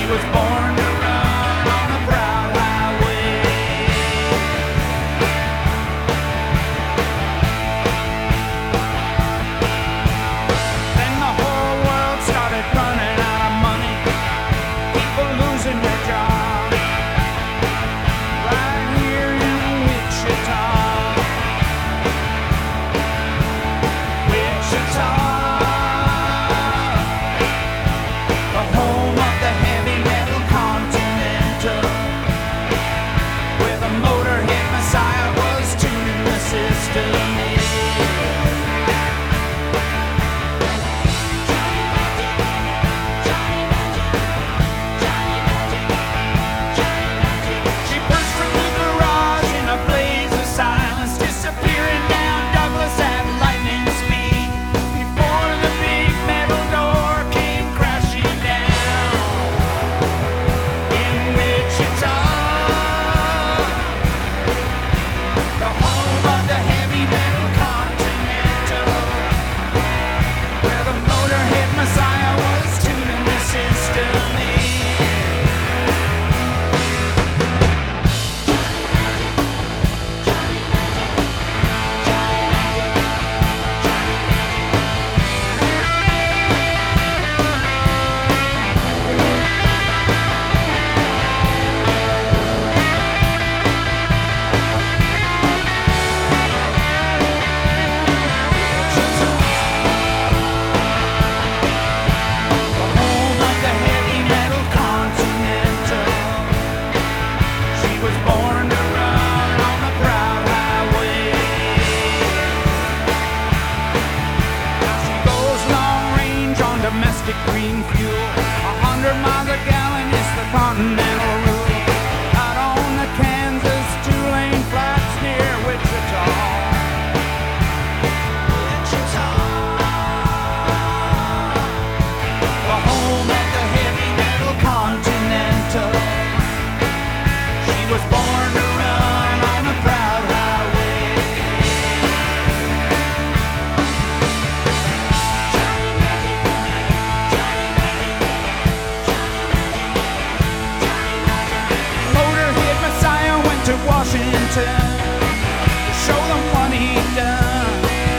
was born to run on a proud highway. Then the whole world started running out of money, people losing their jobs. Right here in Wichita, Wichita, the home of the heavy metal Continental, where the Motorhead Messiah was tuning the system. She burst from the garage in a blaze of silence, disappearing down Douglas at lightning speed, before the big metal door came crashing down. In Wichita, the home of the heavy metal Continental, where the Motorhead Messiah was tuning the system. Domestic green fuel, 100 miles a gallon is the continental rule. Out on the Kansas two-lane flats near Wichita. Wichita, the home of the heavy metal Continental. She was born to run on a proud highway. Motorhead Messiah went to Washington to show them what he'd done.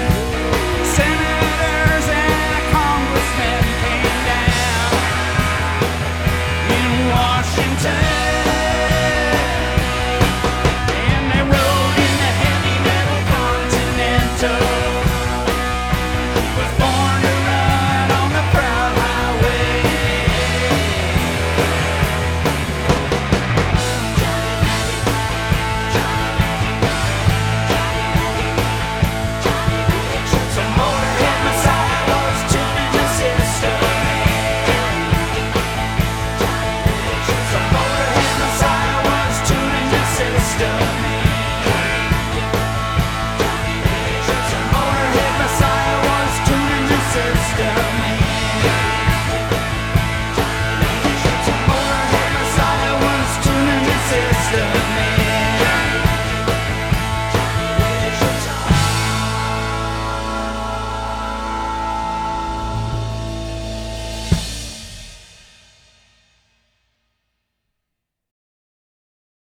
Senators and congressmen came down in Washington.